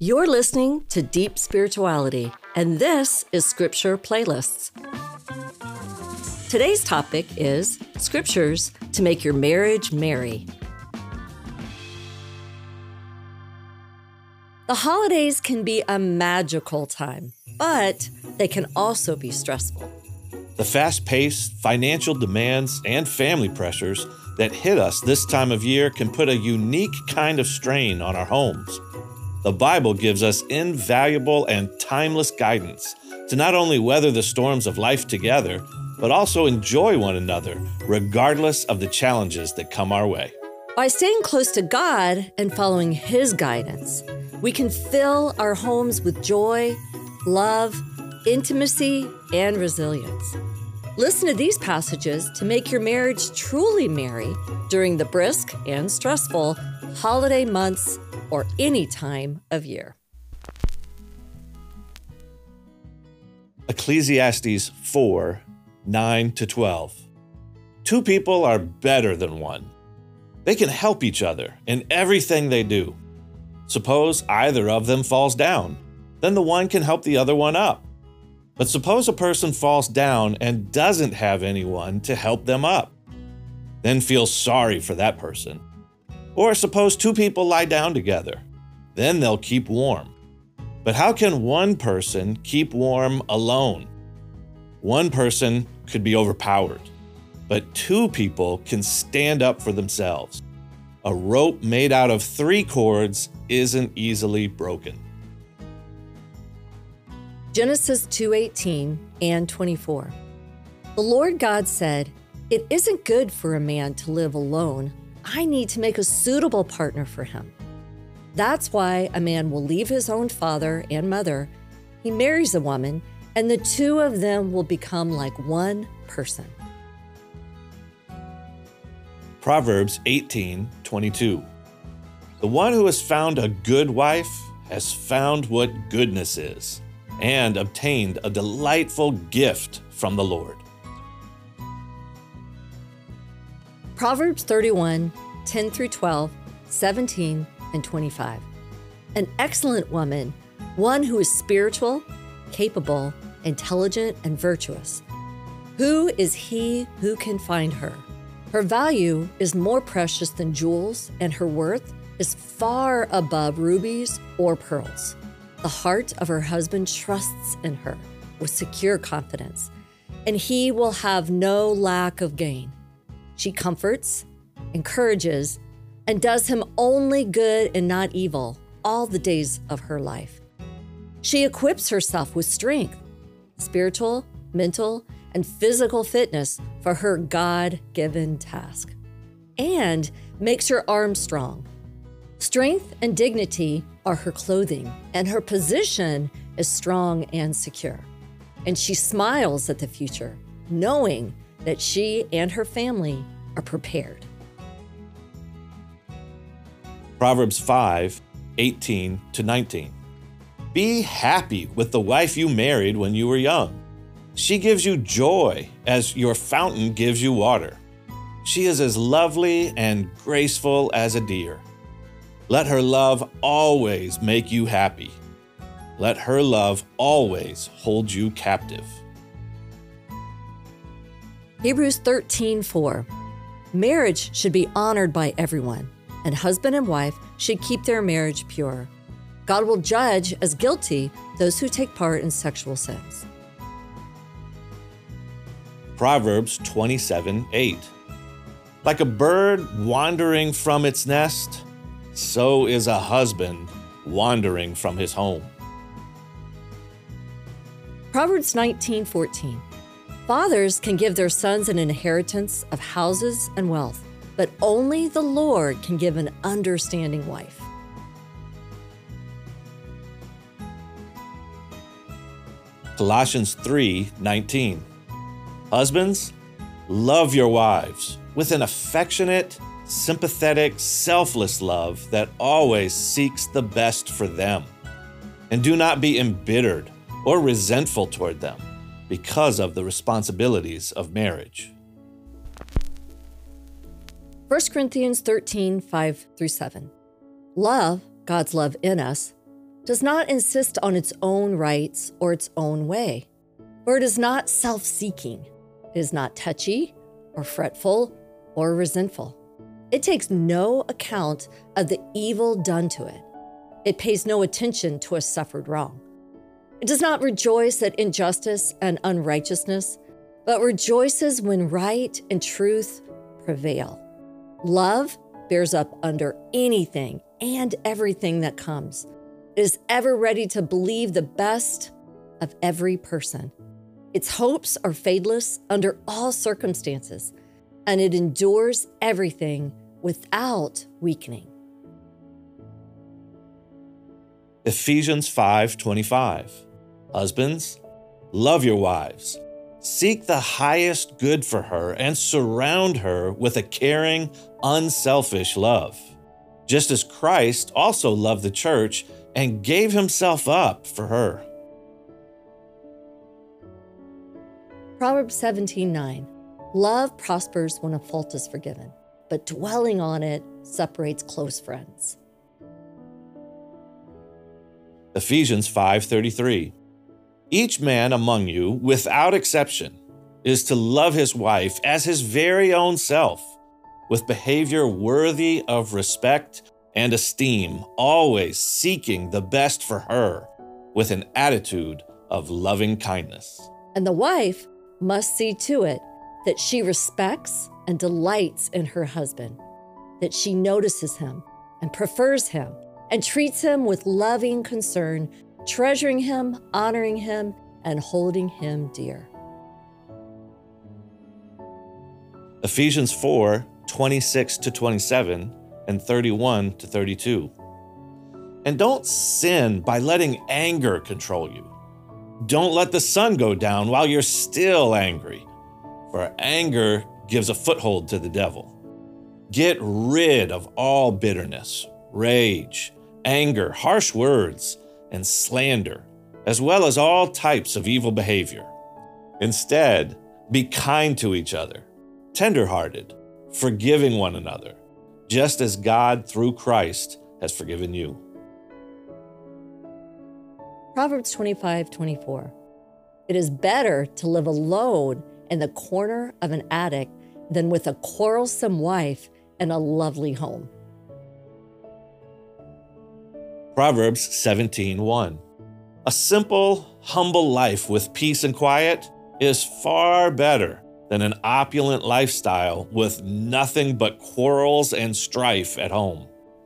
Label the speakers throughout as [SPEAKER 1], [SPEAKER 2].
[SPEAKER 1] You're listening to Deep Spirituality, and this is Scripture Playlists. Today's topic is Scriptures to make your marriage merry. The holidays can be a magical time, but they can also be stressful.
[SPEAKER 2] The fast-paced financial demands and family pressures that hit us this time of year can put a unique kind of strain on our homes. The Bible gives us invaluable and timeless guidance to not only weather the storms of life together, but also enjoy one another, regardless of the challenges that come our way.
[SPEAKER 1] By staying close to God and following His guidance, we can fill our homes with joy, love, intimacy, and resilience. Listen to these passages to make your marriage truly merry during the brisk and stressful holiday months or any time of year.
[SPEAKER 2] Ecclesiastes 4, 9-12. Two people are better than one. They can help each other in everything they do. Suppose either of them falls down, then the one can help the other one up. But suppose a person falls down and doesn't have anyone to help them up. Then feel sorry for that person. Or suppose two people lie down together. Then they'll keep warm. But how can one person keep warm alone? One person could be overpowered, but two people can stand up for themselves. A rope made out of 3 cords isn't easily broken.
[SPEAKER 1] Genesis 2:18 and 24. The Lord God said, "It isn't good for a man to live alone. I need to make a suitable partner for him." That's why a man will leave his own father and mother. He marries a woman, and the two of them will become like one person.
[SPEAKER 2] Proverbs 18:22. The one who has found a good wife has found what goodness is, and obtained a delightful gift from the Lord.
[SPEAKER 1] Proverbs 31, 10-12, 17, and 25. An excellent woman, one who is spiritual, capable, intelligent, and virtuous. Who is he who can find her? Her value is more precious than jewels, and her worth is far above rubies or pearls. The heart of her husband trusts in her with secure confidence, and he will have no lack of gain. She comforts, encourages, and does him only good and not evil all the days of her life. She equips herself with strength, spiritual, mental, and physical fitness for her God-given task, and makes her arms strong. Strength and dignity are her clothing, and her position is strong and secure. And she smiles at the future, knowing that she and her family are prepared.
[SPEAKER 2] Proverbs 5:18-19. Be happy with the wife you married when you were young. She gives you joy as your fountain gives you water. She is as lovely and graceful as a deer. Let her love always make you happy. Let her love always hold you captive.
[SPEAKER 1] Hebrews 13:4. Marriage should be honored by everyone, and husband and wife should keep their marriage pure. God will judge as guilty those who take part in sexual sins.
[SPEAKER 2] Proverbs 27:8. Like a bird wandering from its nest, so is a husband wandering from his home.
[SPEAKER 1] Proverbs 19:14. Fathers can give their sons an inheritance of houses and wealth, but only the Lord can give an understanding wife.
[SPEAKER 2] Colossians 3:19. Husbands, love your wives with an affectionate, sympathetic, selfless love that always seeks the best for them. And do not be embittered or resentful toward them because of the responsibilities of marriage.
[SPEAKER 1] 1 Corinthians 13:5-7. Love, God's love in us, does not insist on its own rights or its own way, for it is not self-seeking. It is not touchy or fretful or resentful. It takes no account of the evil done to it. It pays no attention to a suffered wrong. It does not rejoice at injustice and unrighteousness, but rejoices when right and truth prevail. Love bears up under anything and everything that comes. It is ever ready to believe the best of every person. Its hopes are fadeless under all circumstances, and it endures everything without weakening.
[SPEAKER 2] Ephesians 5:25. Husbands, love your wives. Seek the highest good for her and surround her with a caring, unselfish love, just as Christ also loved the church and gave himself up for her.
[SPEAKER 1] Proverbs 17:9. Love prospers when a fault is forgiven, but dwelling on it separates close friends.
[SPEAKER 2] Ephesians 5:33. Each man among you, without exception, is to love his wife as his very own self, with behavior worthy of respect and esteem, always seeking the best for her, with an attitude of loving kindness.
[SPEAKER 1] And the wife must see to it that she respects and delights in her husband, that she notices him and prefers him and treats him with loving concern, treasuring him, honoring him, and holding him dear.
[SPEAKER 2] Ephesians 4:26-27 and 31-32. And don't sin by letting anger control you. Don't let the sun go down while you're still angry, for anger gives a foothold to the devil. Get rid of all bitterness, rage, anger, harsh words, and slander, as well as all types of evil behavior. Instead, be kind to each other, tender-hearted, forgiving one another, just as God through Christ has forgiven you.
[SPEAKER 1] Proverbs 25:24. It is better to live alone in the corner of an attic than with a quarrelsome wife in a lovely home.
[SPEAKER 2] Proverbs 17:1. A simple, humble life with peace and quiet is far better than an opulent lifestyle with nothing but quarrels and strife at home.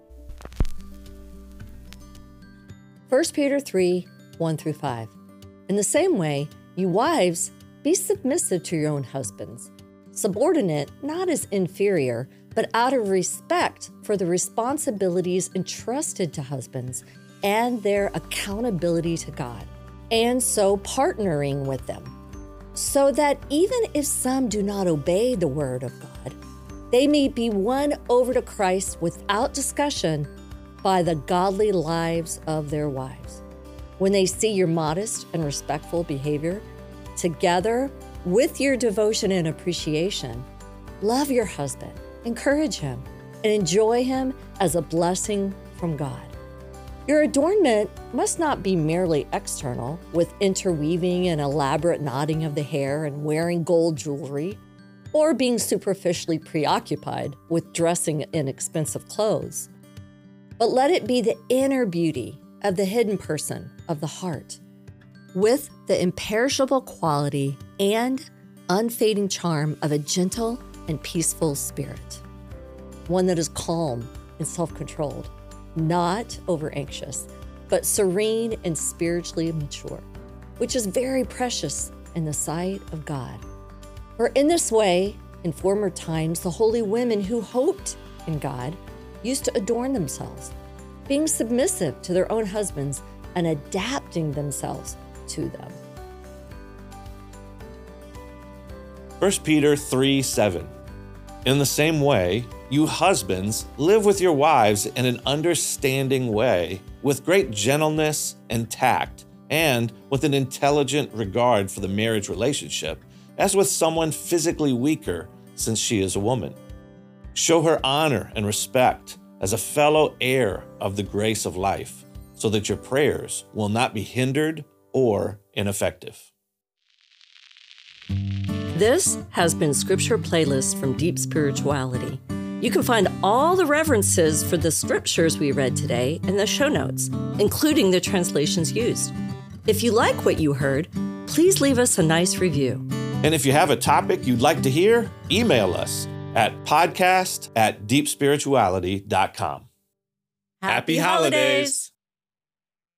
[SPEAKER 1] 1 Peter 3:1-5. In the same way, you wives, be submissive to your own husbands, subordinate not as inferior, but out of respect for the responsibilities entrusted to husbands and their accountability to God, and so partnering with them, so that even if some do not obey the word of God, they may be won over to Christ without discussion by the godly lives of their wives. When they see your modest and respectful behavior, together with your devotion and appreciation, love your husband, encourage him, and enjoy him as a blessing from God. Your adornment must not be merely external, with interweaving and elaborate knotting of the hair and wearing gold jewelry, or being superficially preoccupied with dressing in expensive clothes. But let it be the inner beauty of the hidden person of the heart, with the imperishable quality and unfading charm of a gentle and peaceful spirit, one that is calm and self-controlled, not over-anxious, but serene and spiritually mature, which is very precious in the sight of God. For in this way, in former times, the holy women who hoped in God used to adorn themselves, being submissive to their own husbands and adapting themselves to them.
[SPEAKER 2] 1 Peter 3:7. In the same way, you husbands, live with your wives in an understanding way, with great gentleness and tact, and with an intelligent regard for the marriage relationship, as with someone physically weaker, since she is a woman. Show her honor and respect as a fellow heir of the grace of life, so that your prayers will not be hindered or ineffective.
[SPEAKER 1] This has been Scripture Playlist from Deep Spirituality. You can find all the references for the scriptures we read today in the show notes, including the translations used. If you like what you heard, please leave us a nice review.
[SPEAKER 2] And if you have a topic you'd like to hear, email us at podcast@deepspirituality.com.
[SPEAKER 1] Happy holidays!